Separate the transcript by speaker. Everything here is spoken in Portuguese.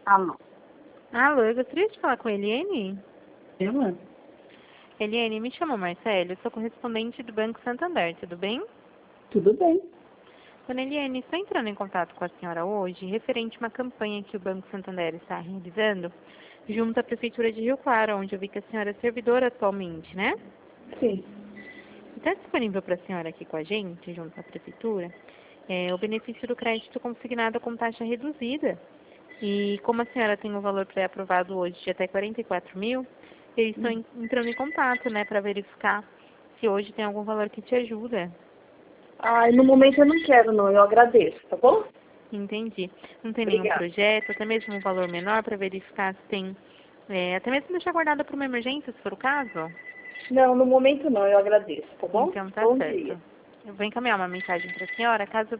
Speaker 1: Alô?
Speaker 2: Alô, eu gostaria de falar com a Eliane.
Speaker 1: Eu?
Speaker 2: Eliane, me chamo Marcelo, eu sou correspondente do Banco Santander, tudo bem?
Speaker 1: Tudo bem.
Speaker 2: Dona Eliane, estou entrando em contato com a senhora hoje, referente a uma campanha que o Banco Santander está realizando, junto à Prefeitura de Rio Claro, onde eu vi que a senhora é servidora atualmente, né?
Speaker 1: Sim.
Speaker 2: Está disponível para a senhora aqui com a gente, junto à Prefeitura, o benefício do crédito consignado com taxa reduzida. E como a senhora tem um valor pré-aprovado hoje de até 44 mil, eu estou entrando em contato, né, para verificar se hoje tem algum valor que te ajuda.
Speaker 1: No momento eu não quero, não. Eu agradeço, tá bom?
Speaker 2: Entendi. Não tem nenhum
Speaker 1: Obrigada.
Speaker 2: projeto, até mesmo um valor menor para verificar se tem, até mesmo deixar guardado para uma emergência, se for o caso?
Speaker 1: Não, no momento não. Eu agradeço, tá bom?
Speaker 2: Então tá
Speaker 1: Bom dia.
Speaker 2: certo. Eu vou encaminhar uma mensagem para a senhora, caso